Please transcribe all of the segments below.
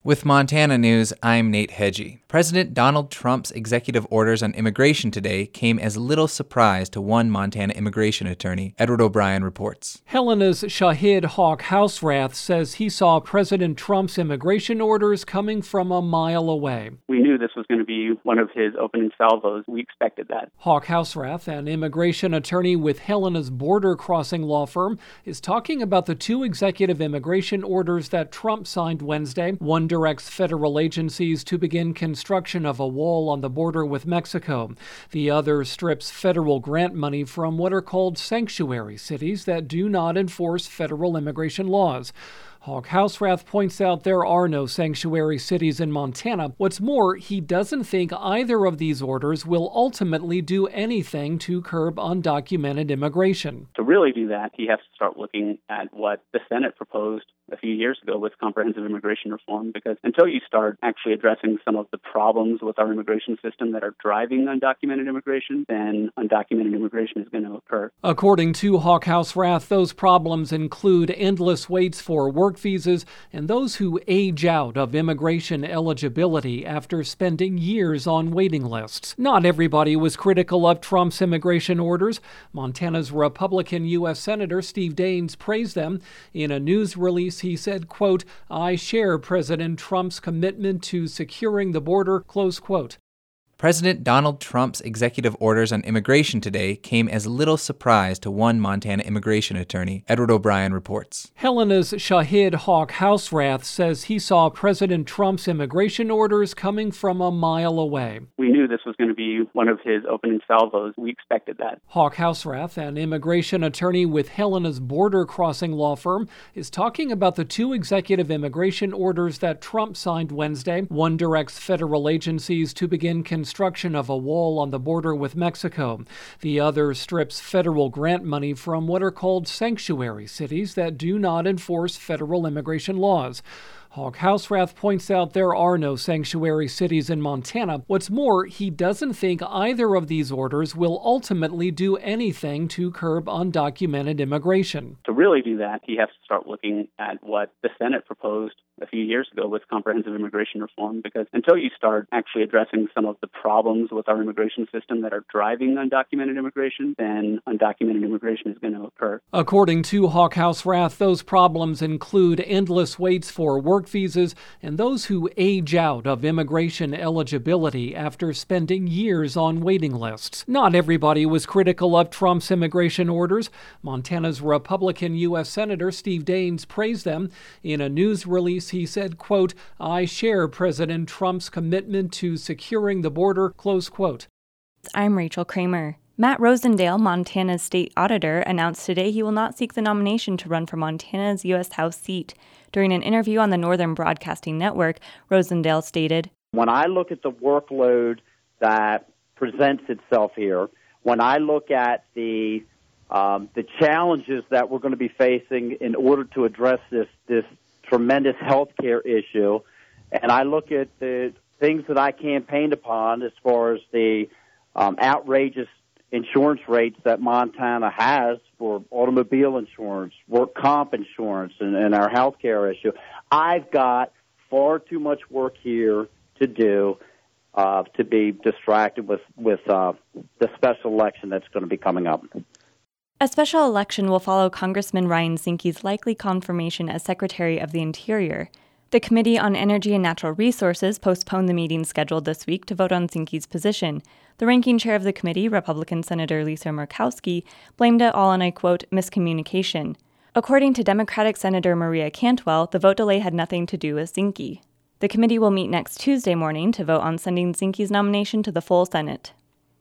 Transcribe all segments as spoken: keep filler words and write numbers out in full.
With Montana News, I'm Nate Hedgie. President Donald Trump's executive orders on immigration today came as little surprise to one Montana immigration attorney, Edward O'Brien reports. Helena's Shahid Hawk Houserath says he saw President Trump's immigration orders coming from a mile away. We knew this was going to be one of his opening salvos. We expected that. Hawk Houserath, an immigration attorney with Helena's border crossing law firm, is talking about the two executive immigration orders that Trump signed Wednesday. One directs federal agencies to begin construction of a wall on the border with Mexico. The other strips federal grant money from what are called sanctuary cities that do not enforce federal immigration laws. Hawk Houserath points out there are no sanctuary cities in Montana. What's more, he doesn't think either of these orders will ultimately do anything to curb undocumented immigration. To really do that, he has to start looking at what the Senate proposed a few years ago with comprehensive immigration reform, because until you start actually addressing some of the problems with our immigration system that are driving undocumented immigration, then undocumented immigration is going to occur. According to Hawk Houserath, those problems include endless waits for work visas and those who age out of immigration eligibility after spending years on waiting lists. Not everybody was critical of Trump's immigration orders. Montana's Republican U S Senator Steve Daines praised them. In a news release, he said, quote, "I share President Trump's commitment to securing the border," close quote. President Donald Trump's executive orders on immigration today came as little surprise to one Montana immigration attorney, Edward O'Brien reports. Helena's Shahid Hawk Houserath says he saw President Trump's immigration orders coming from a mile away. We knew this was going to be one of his opening salvos. We expected that. Hawk Houserath, an immigration attorney with Helena's border crossing law firm, is talking about the two executive immigration orders that Trump signed Wednesday. One directs federal agencies to begin construction construction of a wall on the border with Mexico. The other strips federal grant money from what are called sanctuary cities that do not enforce federal immigration laws. Hawk Houserath points out there are no sanctuary cities in Montana. What's more, he doesn't think either of these orders will ultimately do anything to curb undocumented immigration. To really do that, he has to start looking at what the Senate proposed a few years ago with comprehensive immigration reform, because until you start actually addressing some of the problems with our immigration system that are driving undocumented immigration, then undocumented immigration is going to occur. According to Hawk Houserath, those problems include endless waits for work visas and those who age out of immigration eligibility after spending years on waiting lists. Not everybody was critical of Trump's immigration orders. Montana's Republican U S Senator Steve Daines praised them. In a news release, he said, quote, "I share President Trump's commitment to securing the border," close quote. I'm Rachel Kramer. Matt Rosendale, Montana's state auditor, announced today he will not seek the nomination to run for Montana's U S House seat. During an interview on the Northern Broadcasting Network, Rosendale stated, "When I look at the workload that presents itself here, when I look at the um, the challenges that we're going to be facing in order to address this this tremendous health care issue, and I look at the things that I campaigned upon as far as the um, outrageous insurance rates that Montana has for automobile insurance, work comp insurance, and, and our health care issue, I've got far too much work here to do uh, to be distracted with, with uh, the special election that's going to be coming up." A special election will follow Congressman Ryan Zinke's likely confirmation as Secretary of the Interior. The Committee on Energy and Natural Resources postponed the meeting scheduled this week to vote on Zinke's position. The ranking chair of the committee, Republican Senator Lisa Murkowski, blamed it all on a, quote, miscommunication. According to Democratic Senator Maria Cantwell, the vote delay had nothing to do with Zinke. The committee will meet next Tuesday morning to vote on sending Zinke's nomination to the full Senate.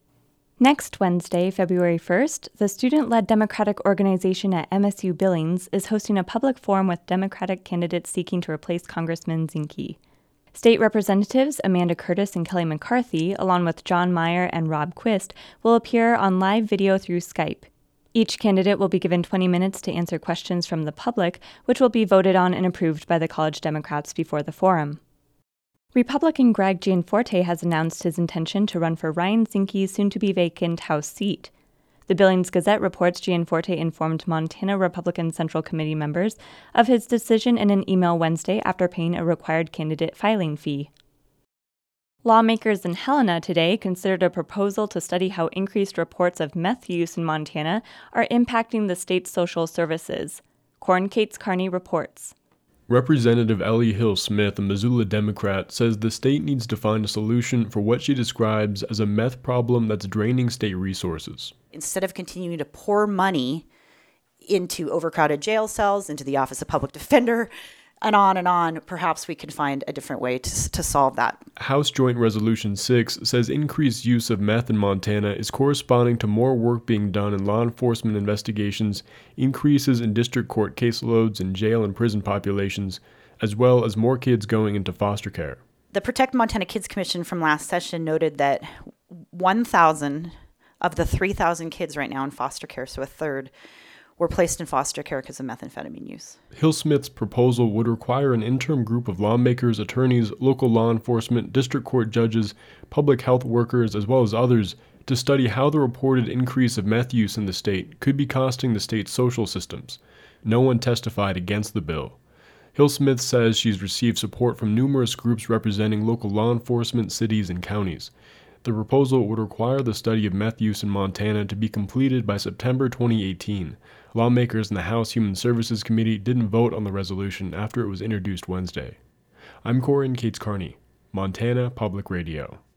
Next Wednesday, February first, the student-led Democratic organization at M S U Billings is hosting a public forum with Democratic candidates seeking to replace Congressman Zinke. State Representatives Amanda Curtis and Kelly McCarthy, along with John Meyer and Rob Quist, will appear on live video through Skype. Each candidate will be given twenty minutes to answer questions from the public, which will be voted on and approved by the College Democrats before the forum. Republican Greg Gianforte has announced his intention to run for Ryan Zinke's soon-to-be-vacant House seat. The Billings Gazette reports Gianforte informed Montana Republican Central Committee members of his decision in an email Wednesday after paying a required candidate filing fee. Lawmakers in Helena today considered a proposal to study how increased reports of meth use in Montana are impacting the state's social services. Corin Cates Carney reports. Representative Ellie Hill Smith, a Missoula Democrat, says the state needs to find a solution for what she describes as a meth problem that's draining state resources. Instead of continuing to pour money into overcrowded jail cells, into the Office of Public Defender, and on and on, perhaps we can find a different way to, to solve that. House Joint Resolution six says increased use of meth in Montana is corresponding to more work being done in law enforcement investigations, increases in district court caseloads and jail and prison populations, as well as more kids going into foster care. The Protect Montana Kids Commission from last session noted that one thousand of the three thousand kids right now in foster care, so a third, were placed in foster care because of methamphetamine use. Hill Smith's proposal would require an interim group of lawmakers, attorneys, local law enforcement, district court judges, public health workers, as well as others, to study how the reported increase of meth use in the state could be costing the state's social systems. No one testified against the bill. Hill Smith says she's received support from numerous groups representing local law enforcement, cities, and counties. The proposal would require the study of meth use in Montana to be completed by September twenty eighteen. Lawmakers in the House Human Services Committee didn't vote on the resolution after it was introduced Wednesday. I'm Corin Cates Carney, Montana Public Radio.